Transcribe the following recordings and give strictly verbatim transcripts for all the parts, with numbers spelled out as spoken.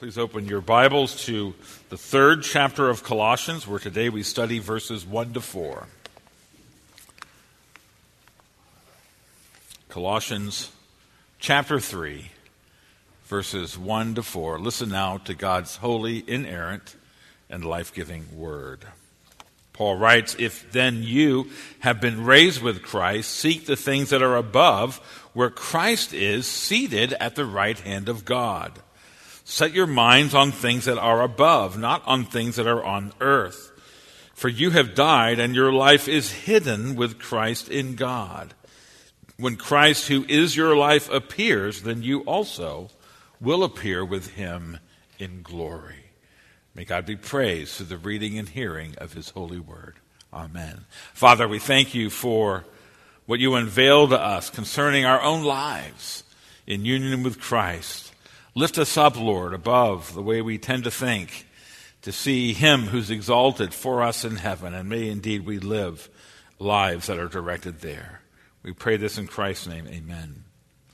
Please open your Bibles to the third chapter of Colossians, where today we study verses one to four. Colossians chapter three, verses one to four. Listen now to God's holy, inerrant, and life-giving word. Paul writes, "If then you have been raised with Christ, seek the things that are above, where Christ is, seated at the right hand of God. Set your minds on things that are above, not on things that are on earth. For you have died, and your life is hidden with Christ in God. When Christ, who is your life, appears, then you also will appear with him in glory." May God be praised through the reading and hearing of his holy word. Amen. Father, we thank you for what you unveiled to us concerning our own lives in union with Christ. Lift us up, Lord, above the way we tend to think, to see him who's exalted for us in heaven, and may indeed we live lives that are directed there. We pray this in Christ's name, amen.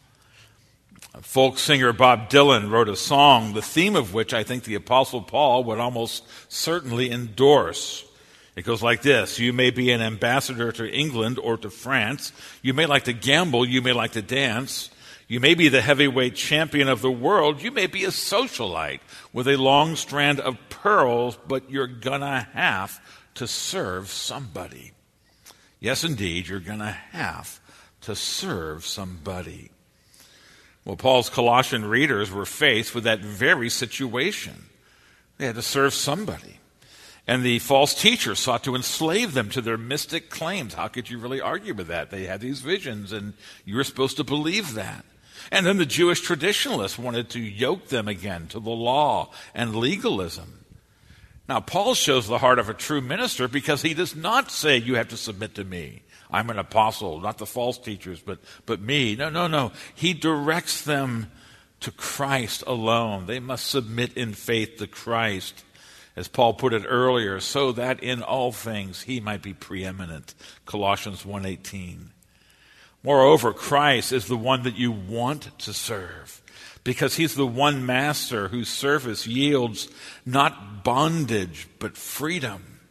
Folk singer Bob Dylan wrote a song, the theme of which I think the Apostle Paul would almost certainly endorse. It goes like this: "You may be an ambassador to England or to France. You may like to gamble. You may like to dance. You may be the heavyweight champion of the world. You may be a socialite with a long strand of pearls, but you're gonna have to serve somebody." Yes, indeed, you're gonna have to serve somebody. Well, Paul's Colossian readers were faced with that very situation. They had to serve somebody. And the false teachers sought to enslave them to their mystic claims. How could you really argue with that? They had these visions, and you were supposed to believe that. And then the Jewish traditionalists wanted to yoke them again to the law and legalism. Now, Paul shows the heart of a true minister because he does not say, "You have to submit to me. I'm an apostle," not the false teachers, but, but me. No, no, no. He directs them to Christ alone. They must submit in faith to Christ, as Paul put it earlier, so that in all things he might be preeminent. Colossians one eighteen. Moreover, Christ is the one that you want to serve, because he's the one master whose service yields not bondage, but freedom.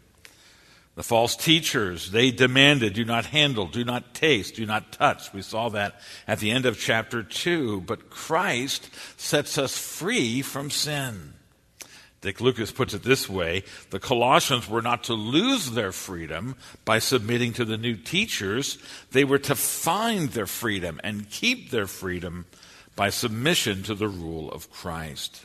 The false teachers, they demanded, do not handle, do not taste, do not touch. We saw that at the end of chapter two. But Christ sets us free from sin. Dick Lucas puts it this way: the Colossians were not to lose their freedom by submitting to the new teachers. They were to find their freedom and keep their freedom by submission to the rule of Christ.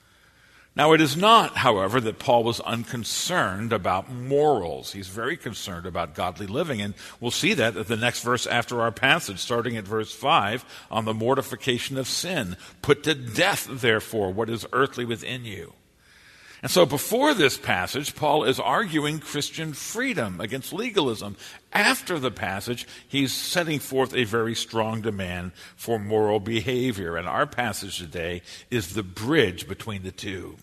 Now, it is not, however, that Paul was unconcerned about morals. He's very concerned about godly living, and we'll see that at the next verse after our passage, starting at verse five, on the mortification of sin. "Put to death, therefore, what is earthly within you." And so before this passage, Paul is arguing Christian freedom against legalism. After the passage, he's setting forth a very strong demand for moral behavior. And our passage today is the bridge between the two.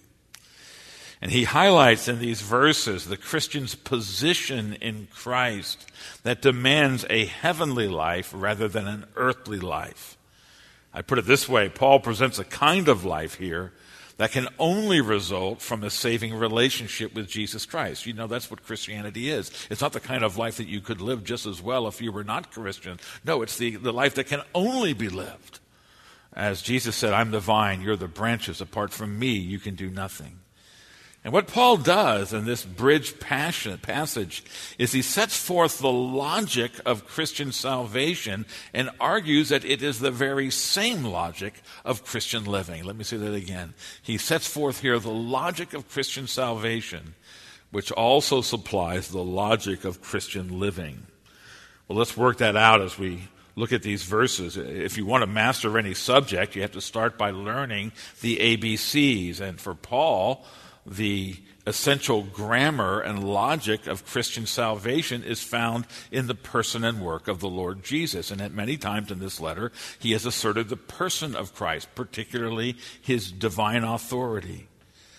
And he highlights in these verses the Christian's position in Christ that demands a heavenly life rather than an earthly life. I put it this way: Paul presents a kind of life here that can only result from a saving relationship with Jesus Christ. You know, that's what Christianity is. It's not the kind of life that you could live just as well if you were not Christian. No, it's the, the life that can only be lived. As Jesus said, "I'm the vine, you're the branches. Apart from me, you can do nothing." And what Paul does in this bridge passion, passage is he sets forth the logic of Christian salvation and argues that it is the very same logic of Christian living. Let me say that again. He sets forth here the logic of Christian salvation, which also supplies the logic of Christian living. Well, let's work that out as we look at these verses. If you want to master any subject, you have to start by learning the A B Cs. And for Paul, the essential grammar and logic of Christian salvation is found in the person and work of the Lord Jesus. And at many times in this letter, he has asserted the person of Christ, particularly his divine authority.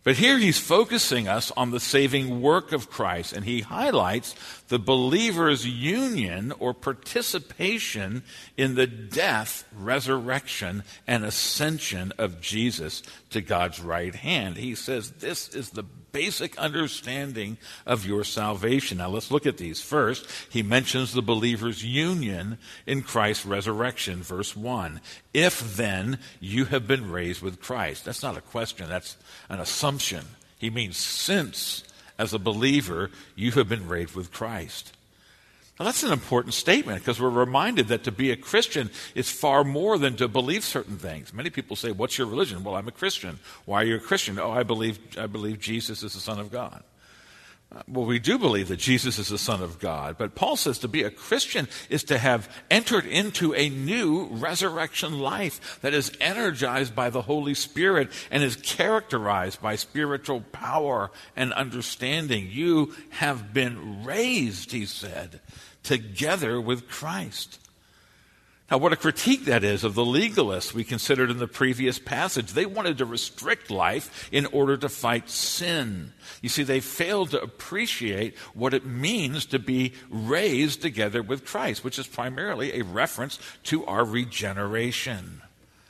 But here he's focusing us on the saving work of Christ, and he highlights the believer's union or participation in the death, resurrection, and ascension of Jesus to God's right hand. He says this is the basic understanding of your salvation. Now let's look at these. First, he mentions the believer's union in Christ's resurrection, verse one. If then you have been raised with Christ. That's not a question, that's an assumption. He means since, as a believer, you have been raised with Christ. Now that's an important statement because we're reminded that to be a Christian is far more than to believe certain things. Many people say, what's your religion? Well, I'm a Christian. Why are you a Christian? Oh, I believe I believe Jesus is the Son of God. Uh, well, we do believe that Jesus is the Son of God, but Paul says to be a Christian is to have entered into a new resurrection life that is energized by the Holy Spirit and is characterized by spiritual power and understanding. You have been raised, he said, together with Christ. Now, what a critique that is of the legalists we considered in the previous passage. They wanted to restrict life in order to fight sin. You see, they failed to appreciate what it means to be raised together with Christ, which is primarily a reference to our regeneration.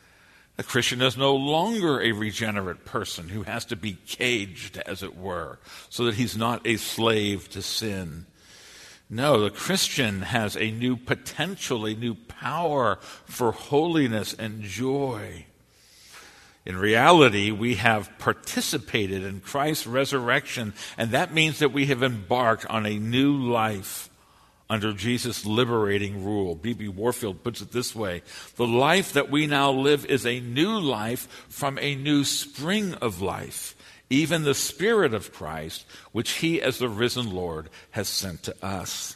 A Christian is no longer a regenerate person who has to be caged, as it were, so that he's not a slave to sin. No, the Christian has a new potential, a new power for holiness and joy. In reality, we have participated in Christ's resurrection, and that means that we have embarked on a new life under Jesus' liberating rule. B B Warfield puts it this way: the life that we now live is a new life from a new spring of life, even the Spirit of Christ, which he as the risen Lord has sent to us.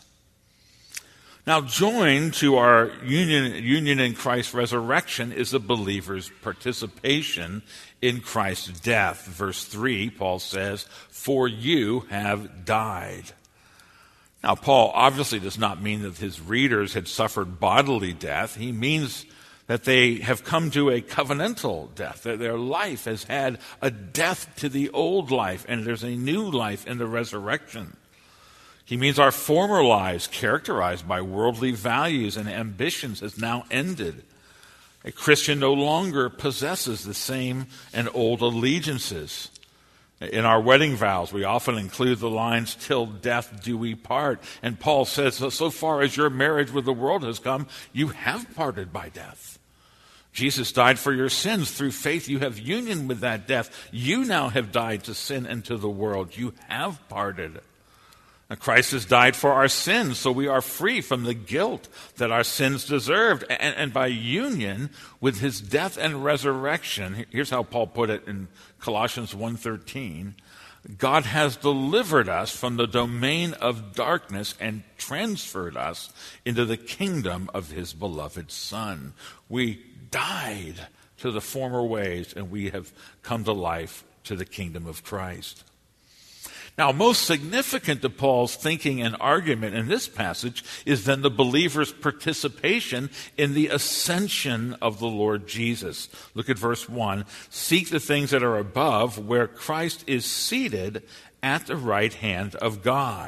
Now, joined to our union, union in Christ's resurrection is the believer's participation in Christ's death. Verse three, Paul says, "For you have died." Now, Paul obviously does not mean that his readers had suffered bodily death. He means that they have come to a covenantal death. Their life has had a death to the old life, and there's a new life in the resurrection. He means our former lives, characterized by worldly values and ambitions, has now ended. A Christian no longer possesses the same and old allegiances. In our wedding vows, we often include the lines, "Till death do we part." And Paul says, so far as your marriage with the world has come, you have parted by death. Jesus died for your sins. Through faith, you have union with that death. You now have died to sin and to the world. You have parted. Now, Christ has died for our sins, so we are free from the guilt that our sins deserved. And, and by union with his death and resurrection, here's how Paul put it in Colossians one thirteen, God has delivered us from the domain of darkness and transferred us into the kingdom of his beloved Son. We died to the former ways, and we have come to life to the kingdom of Christ. Now, most significant to Paul's thinking and argument in this passage is then the believer's participation in the ascension of the Lord Jesus. Look at verse one. Seek the things that are above, where Christ is seated at the right hand of God.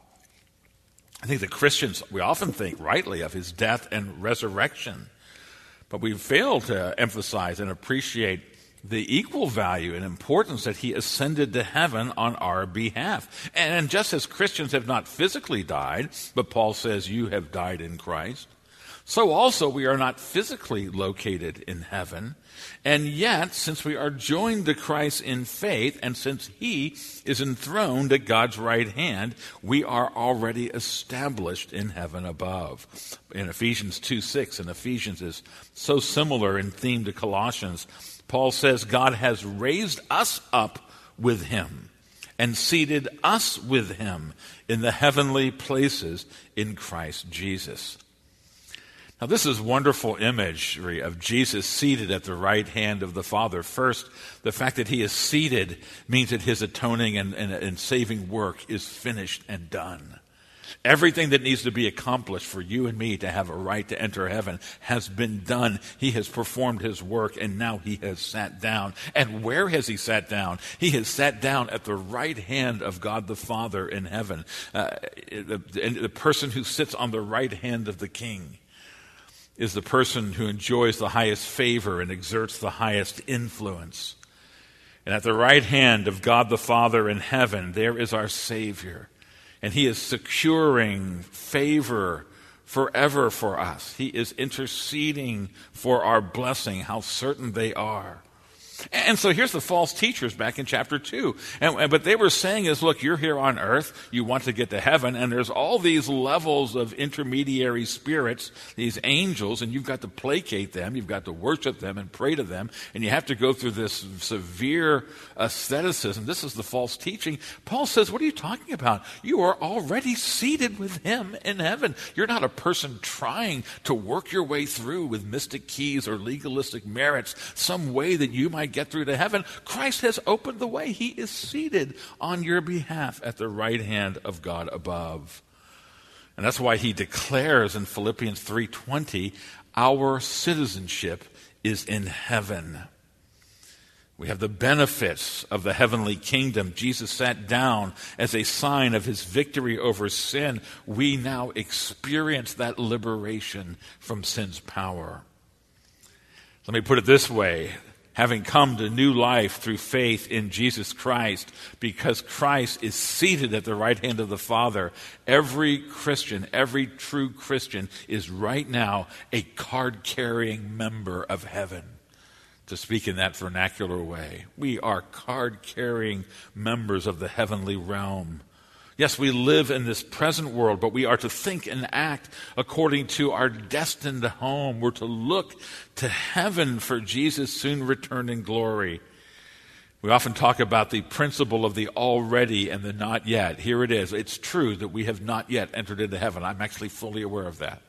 I think the Christians, we often think rightly of his death and resurrection, but we fail to emphasize and appreciate the equal value and importance that he ascended to heaven on our behalf. And just as Christians have not physically died, but Paul says you have died in Christ, so also we are not physically located in heaven. And yet, since we are joined to Christ in faith, and since he is enthroned at God's right hand, we are already established in heaven above. In Ephesians two six, and Ephesians is so similar in theme to Colossians, Paul says God has raised us up with him and seated us with him in the heavenly places in Christ Jesus. Now, this is wonderful imagery of Jesus seated at the right hand of the Father. First, the fact that he is seated means that his atoning and, and, and saving work is finished and done. Everything that needs to be accomplished for you and me to have a right to enter heaven has been done. He has performed his work, and now he has sat down. And where has he sat down? He has sat down at the right hand of God the Father in heaven. Uh, the, the person who sits on the right hand of the King is the person who enjoys the highest favor and exerts the highest influence. And at the right hand of God the Father in heaven, there is our Savior. And he is securing favor forever for us. He is interceding for our blessing. How certain they are. And so here's the false teachers back in chapter two. And, and but they were saying is, look, you're here on earth, you want to get to heaven, and there's all these levels of intermediary spirits, these angels, and you've got to placate them, you've got to worship them and pray to them, and you have to go through this severe asceticism. This is the false teaching. Paul says, what are you talking about? You are already seated with him in heaven. You're not a person trying to work your way through with mystic keys or legalistic merits, some way that you might get through to heaven. Christ has opened the way. He is seated on your behalf at the right hand of God above. And that's why he declares in Philippians three twenty, our citizenship is in heaven. We have the benefits of the heavenly kingdom. Jesus sat down as a sign of his victory over sin. We now experience that liberation from sin's power. Let me put it this way. Having come to new life through faith in Jesus Christ, because Christ is seated at the right hand of the Father, every Christian, every true Christian is right now a card-carrying member of heaven, to speak in that vernacular way. We are card-carrying members of the heavenly realm. Yes, we live in this present world, but we are to think and act according to our destined home. We're to look to heaven for Jesus' soon return in glory. We often talk about the principle of the already and the not yet. Here it is. It's true that we have not yet entered into heaven. I'm actually fully aware of that.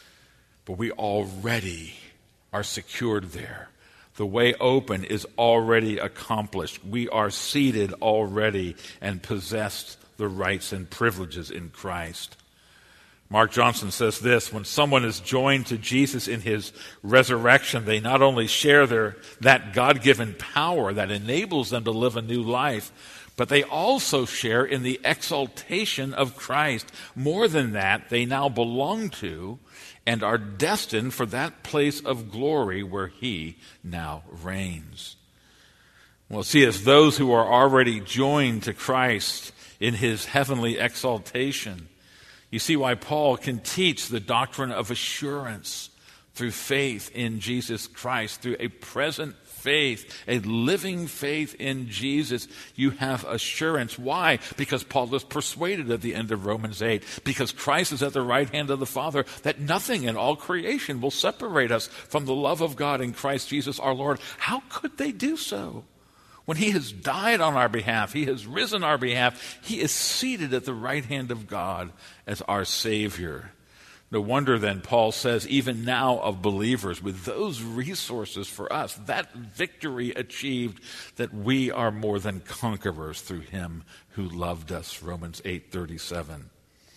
But we already are secured there. The way open is already accomplished. We are seated already and possessed the rights and privileges in Christ. Mark Johnson says this, when someone is joined to Jesus in his resurrection, they not only share their that God-given power that enables them to live a new life, but they also share in the exaltation of Christ. More than that, they now belong to and are destined for that place of glory where he now reigns. Well, see, as those who are already joined to Christ in his heavenly exaltation, you see why Paul can teach the doctrine of assurance through faith in Jesus Christ, through a present faith, a living faith in Jesus. You have assurance. Why? Because Paul is persuaded at the end of Romans eight, because Christ is at the right hand of the Father, that nothing in all creation will separate us from the love of God in Christ Jesus our Lord. How could they do so? When he has died on our behalf, he has risen on our behalf, he is seated at the right hand of God as our Savior. No wonder then Paul says, even now of believers, with those resources for us, that victory achieved, that we are more than conquerors through him who loved us, Romans eight thirty-seven.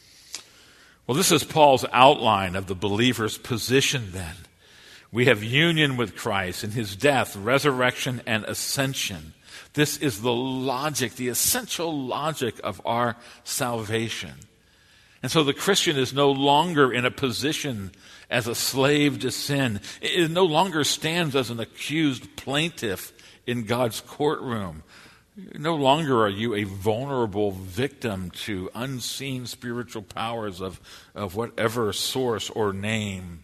Well, this is Paul's outline of the believer's position then. We have union with Christ in his death, resurrection, and ascension. This is the logic, the essential logic of our salvation. And so the Christian is no longer in a position as a slave to sin. It no longer stands as an accused plaintiff in God's courtroom. No longer are you a vulnerable victim to unseen spiritual powers of, of whatever source or name.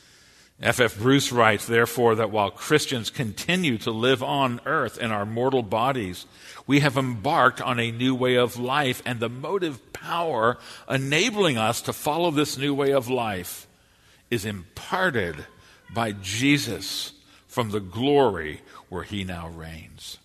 F F Bruce writes, therefore, that while Christians continue to live on earth in our mortal bodies, we have embarked on a new way of life, and the motive power enabling us to follow this new way of life is imparted by Jesus from the glory where he now reigns.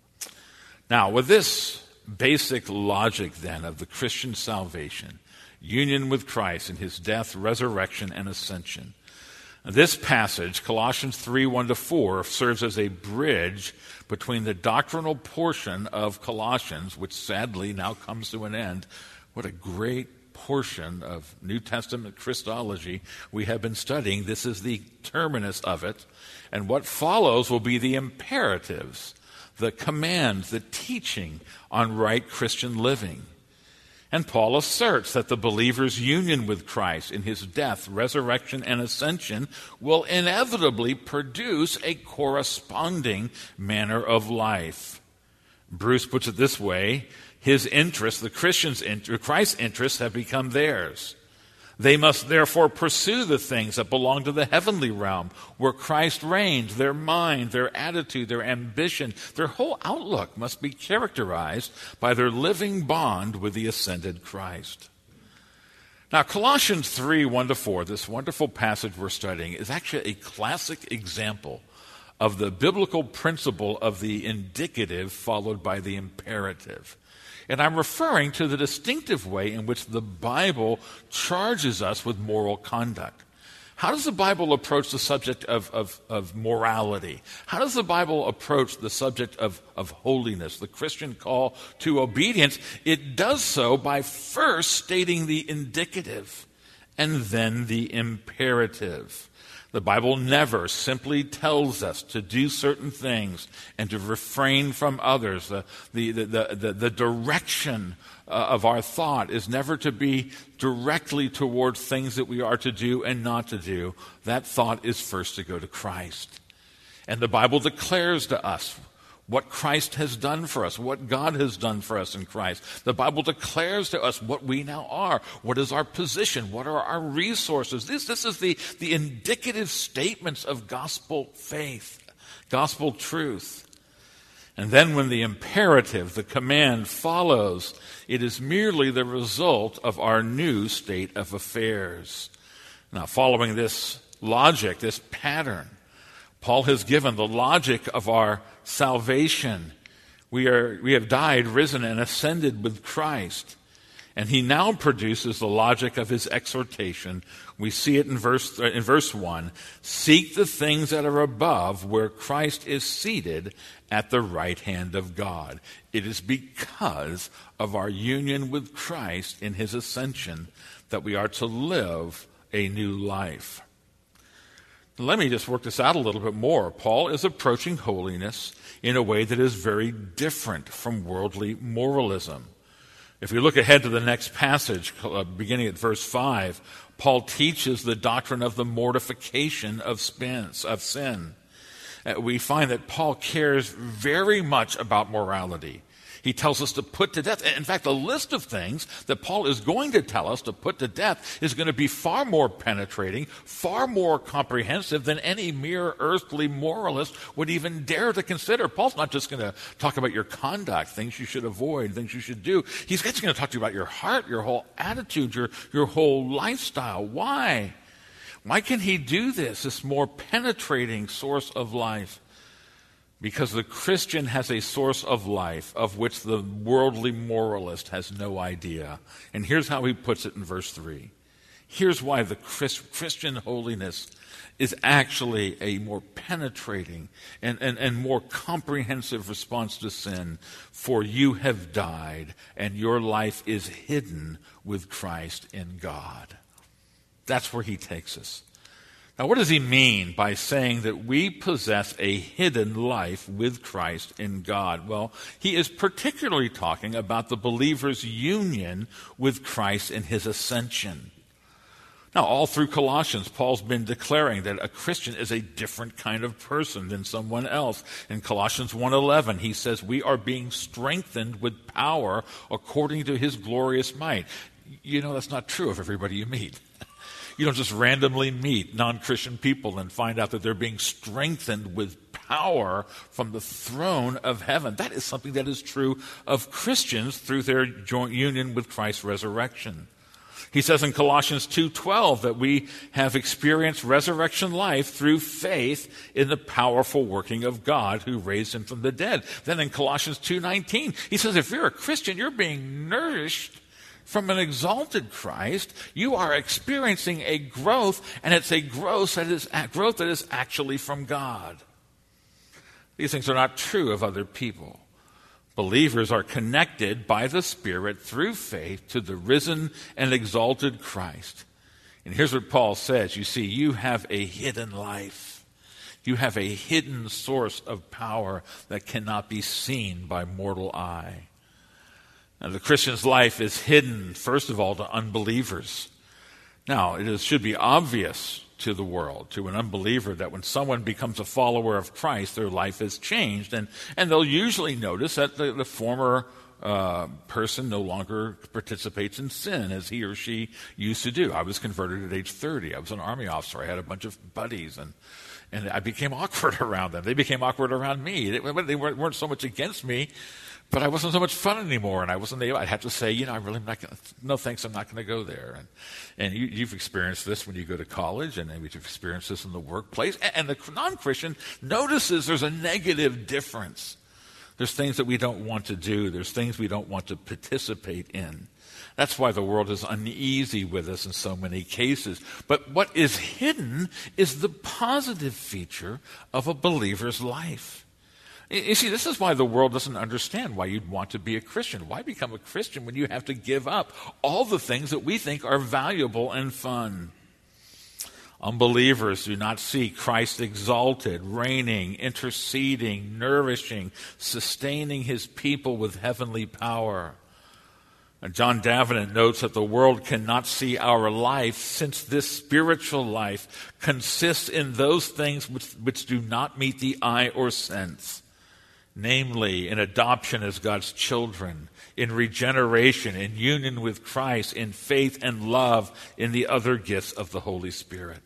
Now, with this basic logic then of the Christian salvation, union with Christ in his death, resurrection, and ascension, this passage, Colossians three, one to four, serves as a bridge between the doctrinal portion of Colossians, which sadly now comes to an end. What a great portion of New Testament Christology we have been studying. This is the terminus of it. And what follows will be the imperatives, the commands, the teaching on right Christian living. And Paul asserts that the believer's union with Christ in his death, resurrection, and ascension will inevitably produce a corresponding manner of life. Bruce puts it this way: his interests, the Christian's interest, Christ's interests, have become theirs. They must therefore pursue the things that belong to the heavenly realm, where Christ reigns. Their mind, their attitude, their ambition, their whole outlook must be characterized by their living bond with the ascended Christ. Now, Colossians three, one to four, this wonderful passage we're studying, is actually a classic example of the biblical principle of the indicative followed by the imperative. And I'm referring to the distinctive way in which the Bible charges us with moral conduct. How does the Bible approach the subject of, of, of morality? How does the Bible approach the subject of, of holiness, the Christian call to obedience? It does so by first stating the indicative and then the imperative. The Bible never simply tells us to do certain things and to refrain from others. The, the, the, the, the direction uh, of our thought is never to be directly towards things that we are to do and not to do. That thought is first to go to Christ. And the Bible declares to us what Christ has done for us, what God has done for us in Christ. The Bible declares to us what we now are, what is our position, what are our resources. This, this is the, the indicative statements of gospel faith, gospel truth. And then when the imperative, the command follows, it is merely the result of our new state of affairs. Now, following this logic, this pattern, Paul has given the logic of our salvation. We are we have died, risen, and ascended with Christ. And he now produces the logic of his exhortation. We see it in verse in verse one. Seek the things that are above, where Christ is seated at the right hand of God. It is because of our union with Christ in his ascension that we are to live a new life. Let me just work this out a little bit more. Paul is approaching holiness in a way that is very different from worldly moralism. If we look ahead to the next passage, uh, beginning at verse five, Paul teaches the doctrine of the mortification of sin. Of sin. Uh, we find that Paul cares very much about morality. He tells us to put to death. In fact, the list of things that Paul is going to tell us to put to death is going to be far more penetrating, far more comprehensive than any mere earthly moralist would even dare to consider. Paul's not just going to talk about your conduct, things you should avoid, things you should do. He's actually going to talk to you about your heart, your whole attitude, your, your whole lifestyle. Why? Why can he do this, this more penetrating source of life? Because the Christian has a source of life of which the worldly moralist has no idea. And here's how he puts it in verse three. Here's why the Christ, Christian holiness is actually a more penetrating and, and, and more comprehensive response to sin. For you have died, and your life is hidden with Christ in God. That's where he takes us. Now, what does he mean by saying that we possess a hidden life with Christ in God? Well, he is particularly talking about the believer's union with Christ in his ascension. Now, all through Colossians, Paul's been declaring that a Christian is a different kind of person than someone else. In Colossians one eleven, he says, we are being strengthened with power according to his glorious might. You know, that's not true of everybody you meet. You don't just randomly meet non-Christian people and find out that they're being strengthened with power from the throne of heaven. That is something that is true of Christians through their joint union with Christ's resurrection. He says in Colossians two twelve that we have experienced resurrection life through faith in the powerful working of God who raised him from the dead. Then in Colossians two nineteen, he says if you're a Christian, you're being nourished from an exalted Christ. You are experiencing a growth, and it's a growth that is growth that is actually from God. These things are not true of other people. Believers are connected by the Spirit through faith to the risen and exalted Christ. And here's what Paul says. You see, you have a hidden life. You have a hidden source of power that cannot be seen by mortal eye. Now, the Christian's life is hidden, first of all, to unbelievers. Now, it is, should be obvious to the world, to an unbeliever, that when someone becomes a follower of Christ, their life is changed. And, and they'll usually notice that the, the former uh, person no longer participates in sin as he or she used to do. I was converted at age thirty. I was an Army officer. I had a bunch of buddies, and and I became awkward around them. They became awkward around me. They, they weren't, weren't so much against me, but I wasn't so much fun anymore, and I wasn't able. I'd have to say, you know, I really am not going to, no thanks, I'm not going to go there. And and you, you've experienced this when you go to college, and maybe you've experienced this in the workplace. And, and the non-Christian notices there's a negative difference. There's things that we don't want to do. There's things we don't want to participate in. That's why the world is uneasy with us in so many cases. But what is hidden is the positive feature of a believer's life. You see, this is why the world doesn't understand why you'd want to be a Christian. Why become a Christian when you have to give up all the things that we think are valuable and fun? Unbelievers do not see Christ exalted, reigning, interceding, nourishing, sustaining his people with heavenly power. And John Davenant notes that the world cannot see our life, since this spiritual life consists in those things which, which do not meet the eye or sense. Namely, in adoption as God's children, in regeneration, in union with Christ, in faith and love, in the other gifts of the Holy Spirit.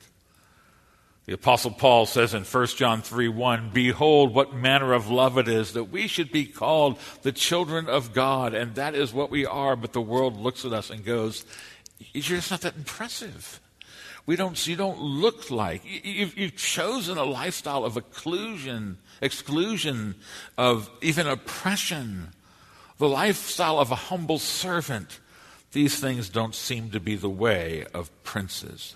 The Apostle Paul says in First John three one, "Behold, what manner of love it is that we should be called the children of God, and that is what we are." But the world looks at us and goes, "You're just not that impressive. We don't. You don't look like you've, you've chosen a lifestyle of exclusion, exclusion, of even oppression, the lifestyle of a humble servant. These things don't seem to be the way of princes."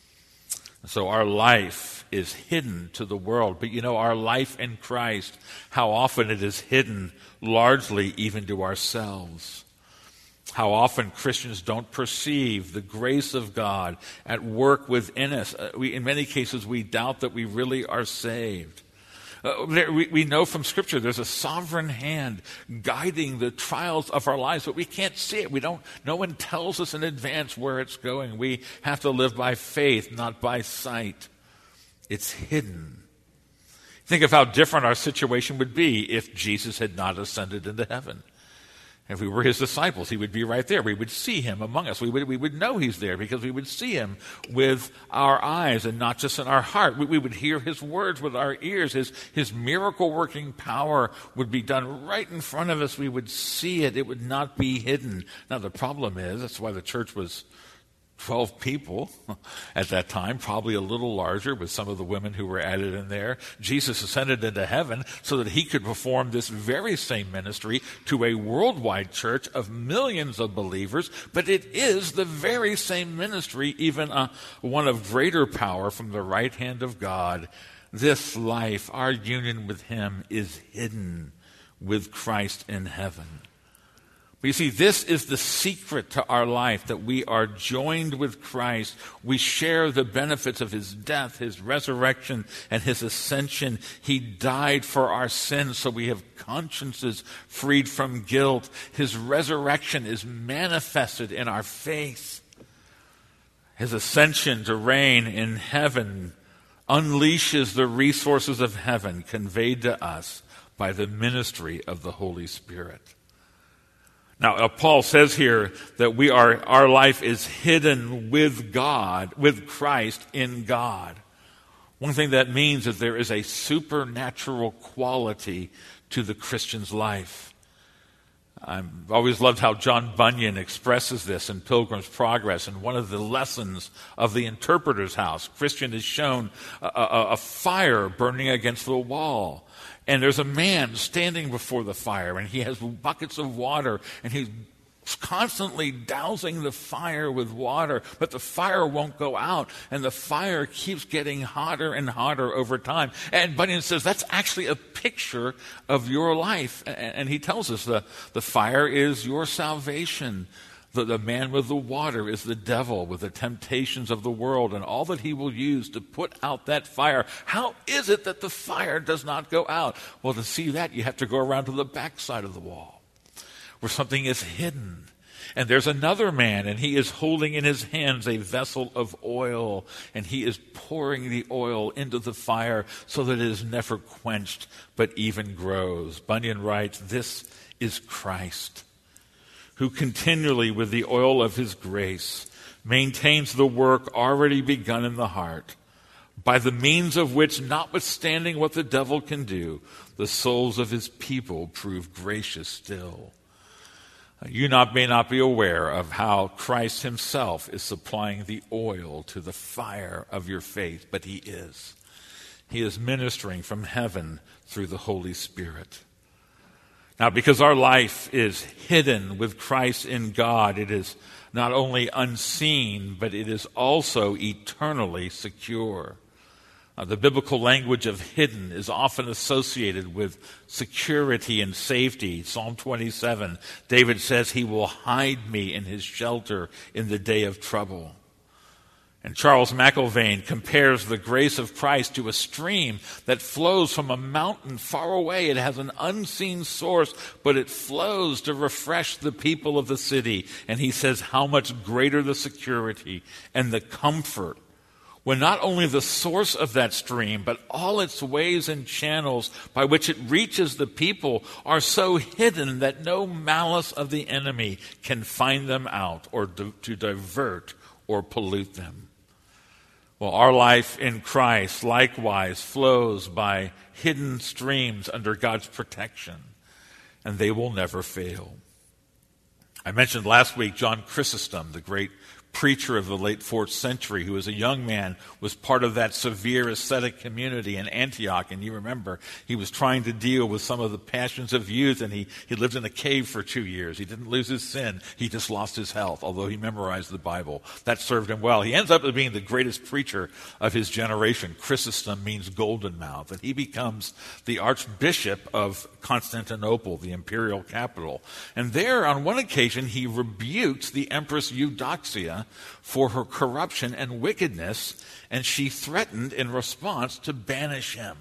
So our life is hidden to the world. But you know, our life in Christ, how often it is hidden largely even to ourselves. How often Christians don't perceive the grace of God at work within us. Uh, we, in many cases, we doubt that we really are saved. Uh, there, we, we know from Scripture there's a sovereign hand guiding the trials of our lives, but we can't see it. We don't. No one tells us in advance where it's going. We have to live by faith, not by sight. It's hidden. Think of how different our situation would be if Jesus had not ascended into heaven. If we were his disciples, he would be right there. We would see him among us. We would, we would know he's there because we would see him with our eyes and not just in our heart. We, we would hear his words with our ears. His, his miracle-working power would be done right in front of us. We would see it. It would not be hidden. Now, the problem is, that's why the church was twelve people at that time, probably a little larger with some of the women who were added in there. Jesus ascended into heaven so that he could perform this very same ministry to a worldwide church of millions of believers, but it is the very same ministry, even a, one of greater power from the right hand of God. This life, our union with him, is hidden with Christ in heaven. But you see, this is the secret to our life, that we are joined with Christ. We share the benefits of his death, his resurrection, and his ascension. He died for our sins, so we have consciences freed from guilt. His resurrection is manifested in our faith. His ascension to reign in heaven unleashes the resources of heaven conveyed to us by the ministry of the Holy Spirit. Now, uh, Paul says here that we are, our life is hidden with God, with Christ in God. One thing that means is there is a supernatural quality to the Christian's life. I've always loved how John Bunyan expresses this in Pilgrim's Progress. And one of the lessons of the Interpreter's House, Christian is shown a, a, a fire burning against the wall. And there's a man standing before the fire, and he has buckets of water, and he's constantly dousing the fire with water, but the fire won't go out, and the fire keeps getting hotter and hotter over time. And Bunyan says that's actually a picture of your life. And he tells us the, the fire is your salvation. The, the man with the water is the devil with the temptations of the world and all that he will use to put out that fire. How is it that the fire does not go out? Well, to see that, you have to go around to the backside of the wall, where something is hidden. And there's another man, and he is holding in his hands a vessel of oil, and he is pouring the oil into the fire so that it is never quenched, but even grows. Bunyan writes, this is Christ, who continually with the oil of his grace maintains the work already begun in the heart, by the means of which, notwithstanding what the devil can do, the souls of his people prove gracious still. You not, may not be aware of how Christ himself is supplying the oil to the fire of your faith, but he is. He is ministering from heaven through the Holy Spirit. Now, because our life is hidden with Christ in God, it is not only unseen, but it is also eternally secure. Uh, the biblical language of hidden is often associated with security and safety. Psalm twenty-seven, David says, he will hide me in his shelter in the day of trouble. And Charles McIlvaine compares the grace of Christ to a stream that flows from a mountain far away. It has an unseen source, but it flows to refresh the people of the city. And he says how much greater the security and the comfort when not only the source of that stream, but all its ways and channels by which it reaches the people are so hidden that no malice of the enemy can find them out or to, to divert or pollute them. Well, our life in Christ likewise flows by hidden streams under God's protection, and they will never fail. I mentioned last week John Chrysostom, the great preacher of the late fourth century, who as a young man was part of that severe ascetic community in Antioch. And you remember, he was trying to deal with some of the passions of youth, and he, he lived in a cave for two years. He didn't lose his sin. He just lost his health, although he memorized the Bible. That served him well. He ends up being the greatest preacher of his generation. Chrysostom means golden mouth, and he becomes the archbishop of Constantinople, the imperial capital. And there, on one occasion, he rebukes the Empress Eudoxia for her corruption and wickedness, and she threatened in response to banish him.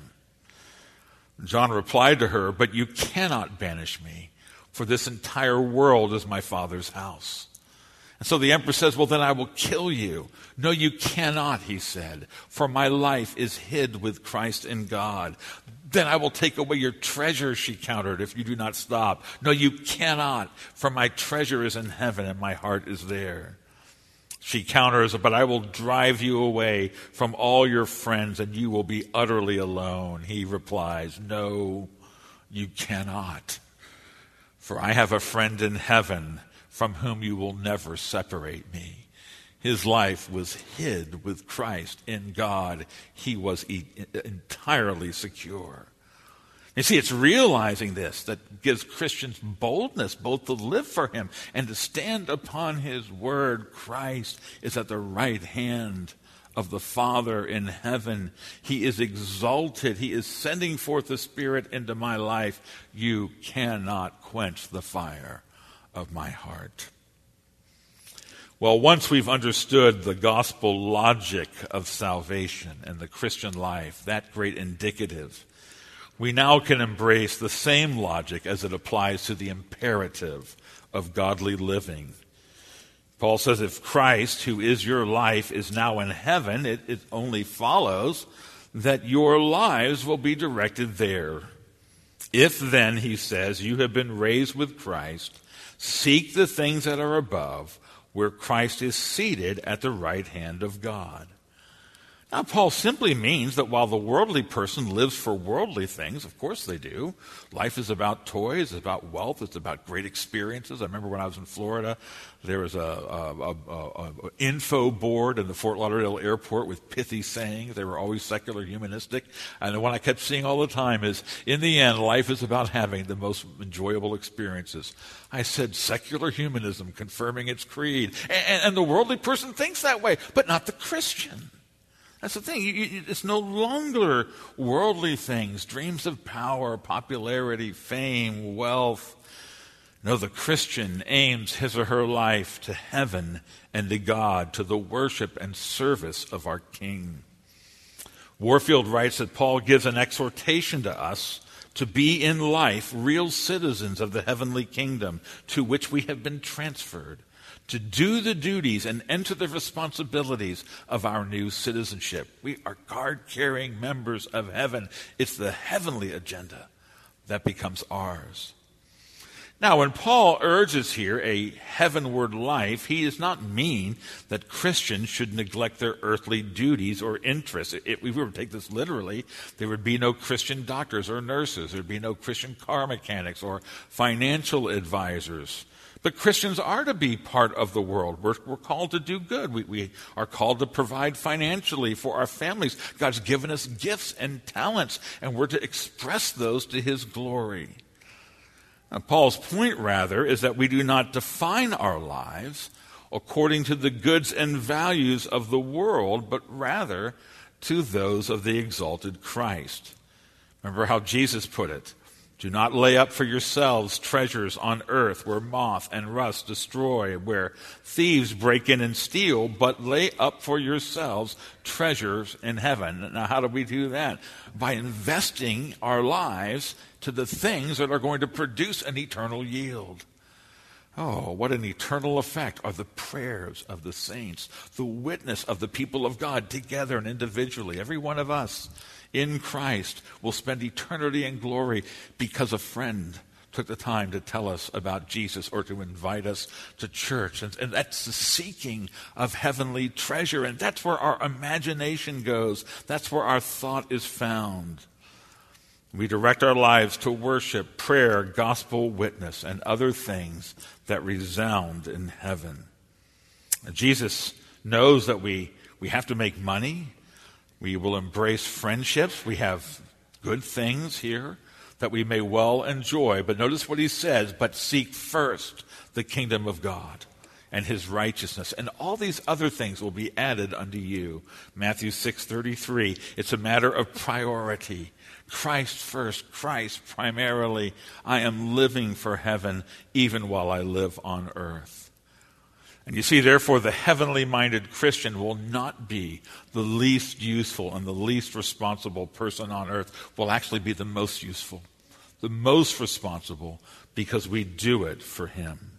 John replied to her, "But you cannot banish me, for this entire world is my Father's house." And so the empress says, "Well, then I will kill you." "No, you cannot," he said, "for my life is hid with Christ in God." "Then I will take away your treasure," she countered, "if you do not stop." "No, you cannot, for my treasure is in heaven and my heart is there." She counters, "But I will drive you away from all your friends and you will be utterly alone." He replies, "No, you cannot, for I have a friend in heaven from whom you will never separate me." His life was hid with Christ in God. He was e- entirely secure. You see, it's realizing this that gives Christians boldness both to live for him and to stand upon his word. Christ is at the right hand of the Father in heaven. He is exalted. He is sending forth the Spirit into my life. You cannot quench the fire of my heart. Well, once we've understood the gospel logic of salvation and the Christian life, that great indicative, we now can embrace the same logic as it applies to the imperative of godly living. Paul says, if Christ, who is your life, is now in heaven, it, it only follows that your lives will be directed there. If then, he says, you have been raised with Christ, seek the things that are above, where Christ is seated at the right hand of God. Now, Paul simply means that while the worldly person lives for worldly things, of course they do. Life is about toys, it's about wealth, it's about great experiences. I remember when I was in Florida, there was a, a, a, a, a info board in the Fort Lauderdale airport with pithy sayings. They were always secular, humanistic. And the one I kept seeing all the time is, in the end, life is about having the most enjoyable experiences. I said, secular humanism, confirming its creed. And, and the worldly person thinks that way, but not the Christian. That's the thing. You, you, it's no longer worldly things, dreams of power, popularity, fame, wealth. No, the Christian aims his or her life to heaven and to God, to the worship and service of our King. Warfield writes that Paul gives an exhortation to us to be in life real citizens of the heavenly kingdom to which we have been transferred, to do the duties and enter the responsibilities of our new citizenship. We are card-carrying members of heaven. It's the heavenly agenda that becomes ours. Now, when Paul urges here a heavenward life, he does not mean that Christians should neglect their earthly duties or interests. If we were to take this literally, there would be no Christian doctors or nurses. There would be no Christian car mechanics or financial advisors. But Christians are to be part of the world. We're, we're called to do good. We, we are called to provide financially for our families. God's given us gifts and talents, and we're to express those to his glory. Now, Paul's point, rather, is that we do not define our lives according to the goods and values of the world, but rather to those of the exalted Christ. Remember how Jesus put it. Do not lay up for yourselves treasures on earth where moth and rust destroy, where thieves break in and steal, but lay up for yourselves treasures in heaven. Now, how do we do that? By investing our lives to the things that are going to produce an eternal yield. Oh, what an eternal effect are the prayers of the saints, the witness of the people of God together and individually, every one of us in Christ will spend eternity in glory because a friend took the time to tell us about Jesus or to invite us to church. And, and that's the seeking of heavenly treasure. And that's where our imagination goes. That's where our thought is found. We direct our lives to worship, prayer, gospel witness, and other things that resound in heaven. And Jesus knows that we, we have to make money. We will embrace friendships. We have good things here that we may well enjoy. But notice what he says, but seek first the kingdom of God and his righteousness, and all these other things will be added unto you. Matthew six thirty-three. It's a matter of priority. Christ first, Christ primarily. I am living for heaven even while I live on earth. And you see, therefore, the heavenly-minded Christian will not be the least useful and the least responsible person on earth, will actually be the most useful, the most responsible, because we do it for him.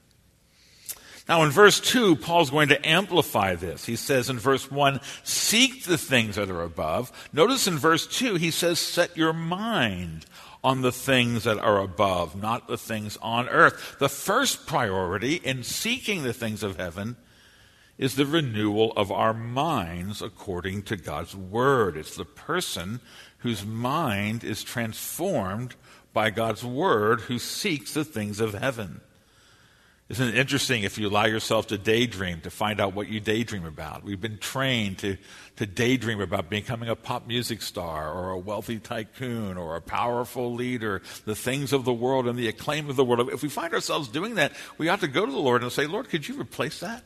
Now, in verse two, Paul's going to amplify this. He says in verse one, seek the things that are above. Notice in verse two, he says, set your mind on the things that are above, not the things on earth. The first priority in seeking the things of heaven is the renewal of our minds according to God's word. It's the person whose mind is transformed by God's word who seeks the things of heaven. Isn't it interesting if you allow yourself to daydream to find out what you daydream about? We've been trained to, to daydream about becoming a pop music star or a wealthy tycoon or a powerful leader, the things of the world and the acclaim of the world. If we find ourselves doing that, we ought to go to the Lord and say, Lord, could you replace that?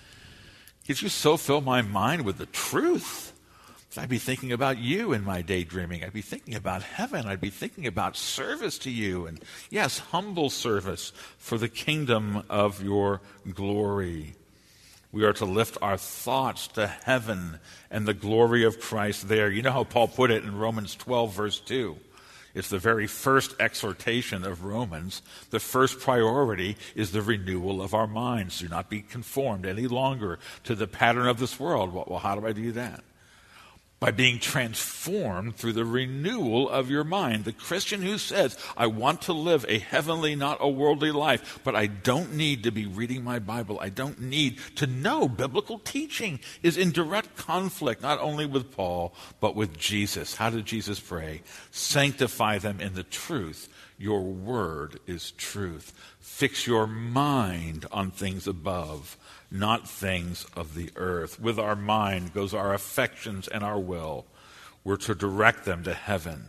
Could you so fill my mind with the truth? I'd be thinking about you in my daydreaming. I'd be thinking about heaven. I'd be thinking about service to you. And yes, humble service for the kingdom of your glory. We are to lift our thoughts to heaven and the glory of Christ there. You know how Paul put it in Romans twelve, verse two. It's the very first exhortation of Romans. The first priority is the renewal of our minds. Do not be conformed any longer to the pattern of this world. Well, how do I do that? by being transformed through the renewal of your mind. The Christian who says, I want to live a heavenly, not a worldly life, but I don't need to be reading my Bible. I don't need to know biblical teaching, is in direct conflict, not only with Paul, but with Jesus. How did Jesus pray? Sanctify them in the truth. Your word is truth. Fix your mind on things above, not things of the earth. With our mind goes our affections and our will. We're to direct them to heaven.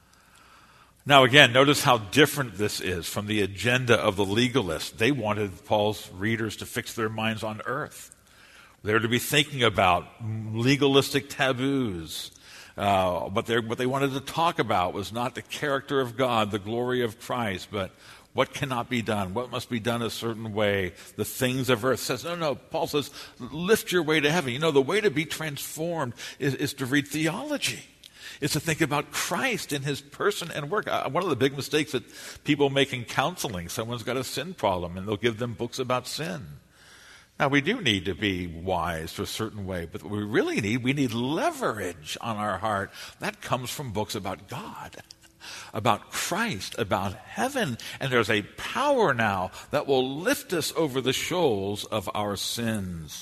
Now again, notice how different this is from the agenda of the legalists. They wanted Paul's readers to fix their minds on earth. They're to be thinking about legalistic taboos. Uh, but what they wanted to talk about was not the character of God, the glory of Christ, but what cannot be done, what must be done a certain way, the things of earth. Says, no, no, Paul says, lift your way to heaven. You know, the way to be transformed is, is to read theology. It's to think about Christ in his person and work. Uh, one of the big mistakes that people make in counseling, someone's got a sin problem and they'll give them books about sin. Now, we do need to be wise to a certain way, but what we really need, we need leverage on our heart. That comes from books about God, about Christ, about heaven. And there's a power now that will lift us over the shoals of our sins.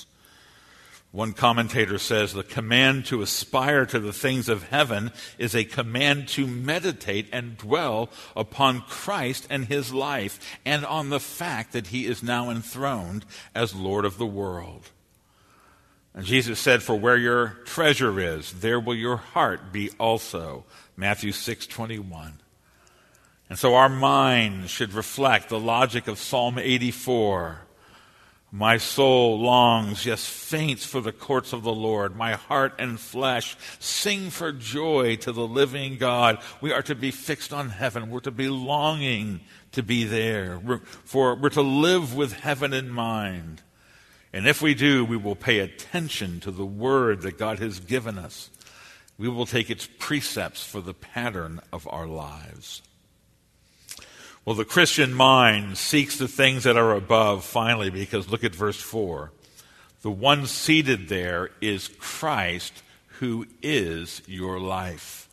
One commentator says the command to aspire to the things of heaven is a command to meditate and dwell upon Christ and his life and on the fact that he is now enthroned as Lord of the world. And Jesus said, for where your treasure is, there will your heart be also. Matthew six twenty-one. And so our mind should reflect the logic of Psalm eighty-four. My soul longs, yes, faints for the courts of the Lord. My heart and flesh sing for joy to the living God. We are to be fixed on heaven. We're to be longing to be there. We're, for, we're to live with heaven in mind. And if we do, we will pay attention to the word that God has given us. We will take its precepts for the pattern of our lives. Well, the Christian mind seeks the things that are above, finally, because look at verse four. The one seated there is Christ, who is your life.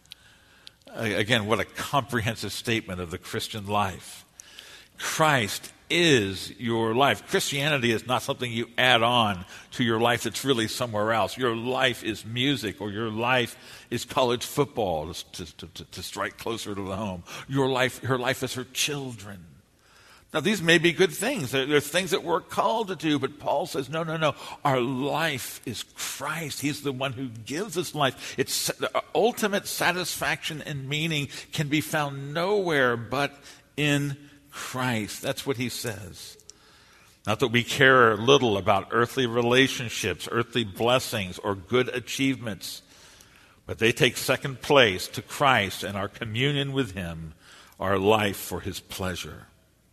Again, what a comprehensive statement of the Christian life. Christ is your life. Christianity is not something you add on to your life that's really somewhere else. Your life is music, or your life is college football, to, to, to, to strike closer to the home. Your life, her life is her children. Now, these may be good things. They're, they're things that we're called to do, but Paul says, no, no, no. Our life is Christ. He's the one who gives us life. It's the ultimate satisfaction and meaning can be found nowhere but in Christ. That's what he says. Not that we care little about earthly relationships, earthly blessings, or good achievements, but they take second place to Christ and our communion with him, our life for his pleasure.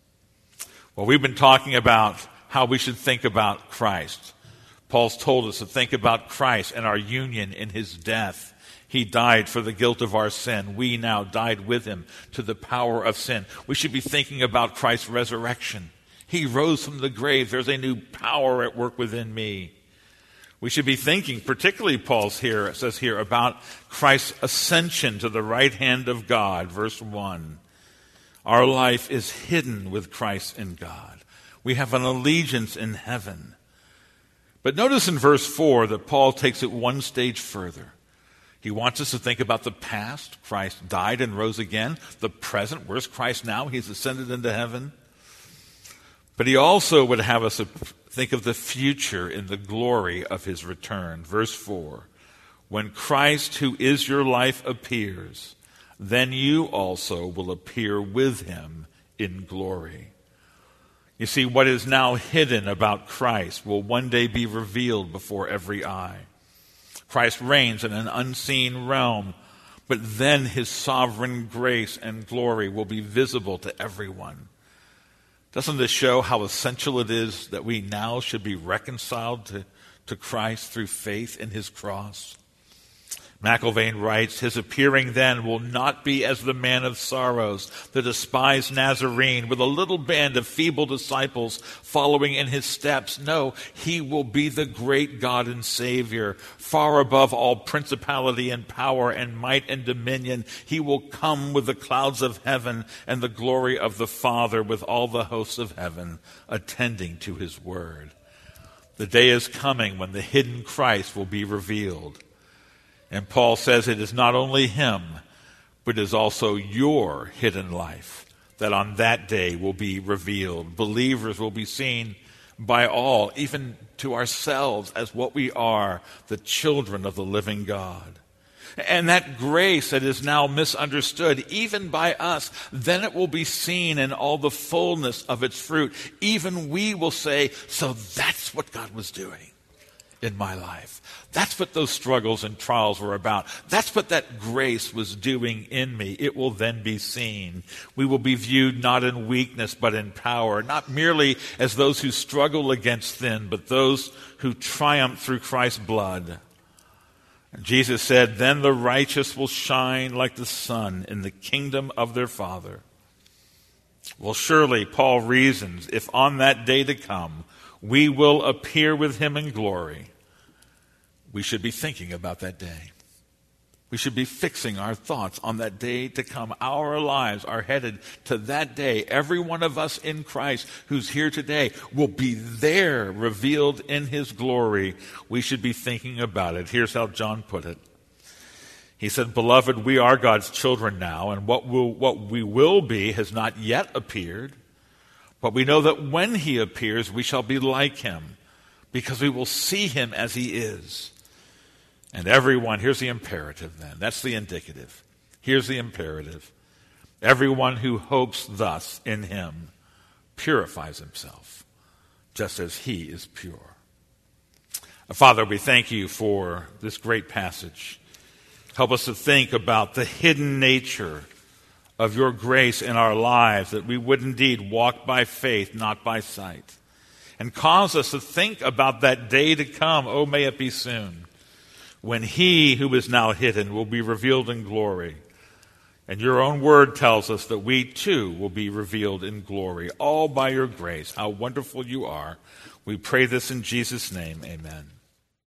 Well, we've been talking about how we should think about Christ. Paul's told us to think about Christ and our union in his death. He died for the guilt of our sin. We now died with him to the power of sin. We should be thinking about Christ's resurrection. He rose from the grave. There's a new power at work within me. We should be thinking, particularly Paul's here, says here, about Christ's ascension to the right hand of God. Verse one. Our life is hidden with Christ in God. We have an allegiance in heaven. But notice in verse four that Paul takes it one stage further. He wants us to think about the past. Christ died and rose again. The present, where's Christ now? He's ascended into heaven. But he also would have us think of the future in the glory of his return. Verse four, when Christ, who is your life, appears, then you also will appear with him in glory. You see, what is now hidden about Christ will one day be revealed before every eye. Christ reigns in an unseen realm, but then his sovereign grace and glory will be visible to everyone. Doesn't this show how essential it is that we now should be reconciled to, to Christ through faith in his cross? McIlvaine writes, his appearing then will not be as the man of sorrows, the despised Nazarene, with a little band of feeble disciples following in his steps. No, he will be the great God and Savior, far above all principality and power and might and dominion. He will come with the clouds of heaven and the glory of the Father, with all the hosts of heaven attending to his word. The day is coming when the hidden Christ will be revealed. And Paul says it is not only him, but it is also your hidden life that on that day will be revealed. Believers will be seen by all, even to ourselves, as what we are, the children of the living God. And that grace that is now misunderstood, even by us, then it will be seen in all the fullness of its fruit. Even we will say, so that's what God was doing in my life. That's what those struggles and trials were about. That's what that grace was doing in me. It will then be seen. We will be viewed not in weakness, but in power, not merely as those who struggle against sin, but those who triumph through Christ's blood. And Jesus said, then the righteous will shine like the sun in the kingdom of their Father. Well, surely, Paul reasons, if on that day to come we will appear with him in glory, we should be thinking about that day. We should be fixing our thoughts on that day to come. Our lives are headed to that day. Every one of us in Christ who's here today will be there, revealed in his glory. We should be thinking about it. Here's how John put it. He said, beloved, we are God's children now, and what will, what we will be has not yet appeared. But we know that when he appears, we shall be like him, because we will see him as he is. And everyone, here's the imperative then. That's the indicative. Here's the imperative. Everyone who hopes thus in him purifies himself, just as he is pure. Father, we thank you for this great passage. Help us to think about the hidden nature of your grace in our lives, that we would indeed walk by faith, not by sight. And cause us to think about that day to come, oh, may it be soon, when he who is now hidden will be revealed in glory. And your own word tells us that we too will be revealed in glory, all by your grace. How wonderful you are. We pray this in Jesus' name, amen.